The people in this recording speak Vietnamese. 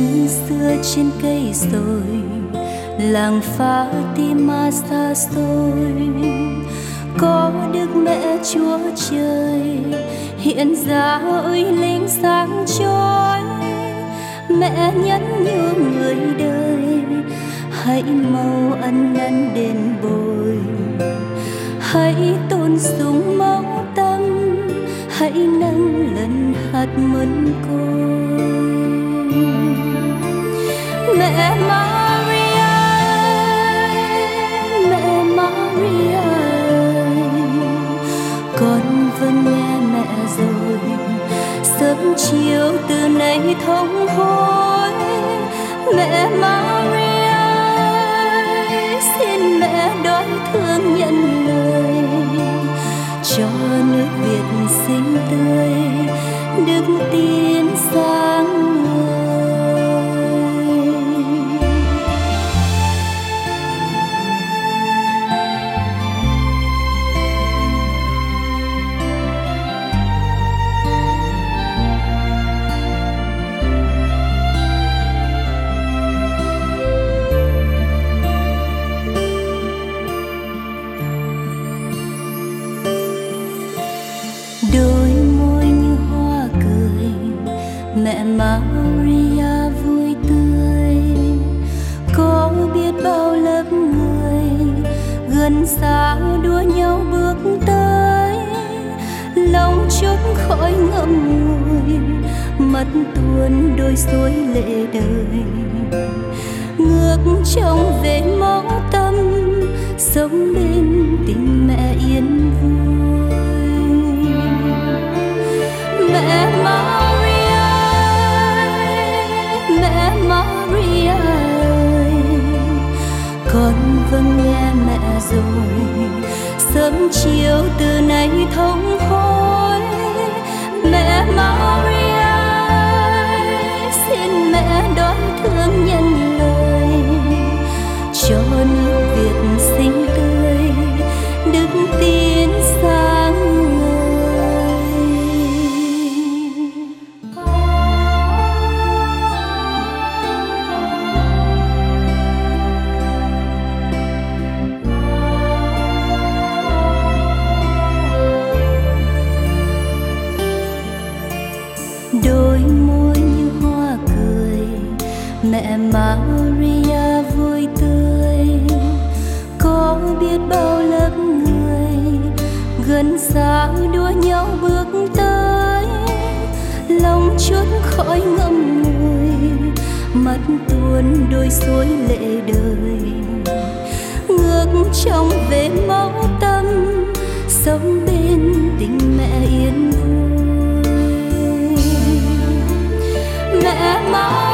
Năm xưa trên cây rồi, làng Fatima xa xôi, có Đức Mẹ Chúa Trời hiện ra ơi linh sáng chói. Mẹ nhắn nhủ người đời, hãy mau ăn năn đền bồi, hãy tôn sùng máu tâm, hãy nâng lần hạt mân côi. Mẹ Maria, mẹ Maria, con vâng nghe mẹ rồi, sớm chiều từ nay thống hối. Mẹ Maria, xin mẹ đói thương nhận lời, cho nước Việt xinh tươi, đức tin sáng ngời. Đôi môi như hoa cười, mẹ Maria vui tươi, có biết bao lớp người gần xa đua nhau bước tới, lòng chốt khỏi ngậm ngùi, mắt tuôn đôi suối lệ đời, ngược trông về máu tâm, sống bên tình mẹ yên vui. Mẹ Maria, mẹ Maria, con vâng nghe mẹ rồi, sớm chiều từ nay thống hối. Mẹ Maria, xin mẹ đón thương nhận lời, cho nước Việt xinh tươi, đức tin sáng ngời. Đôi môi như hoa cười, mẹ Maria vui tươi, có biết bao lớp người gần xa đua nhau bước tới, lòng chốt khỏi ngậm ngùi, mắt tuôn đôi suối lệ đời, ngược trông về máu tâm, sống bên tình mẹ yên vui. Mẹ Maria,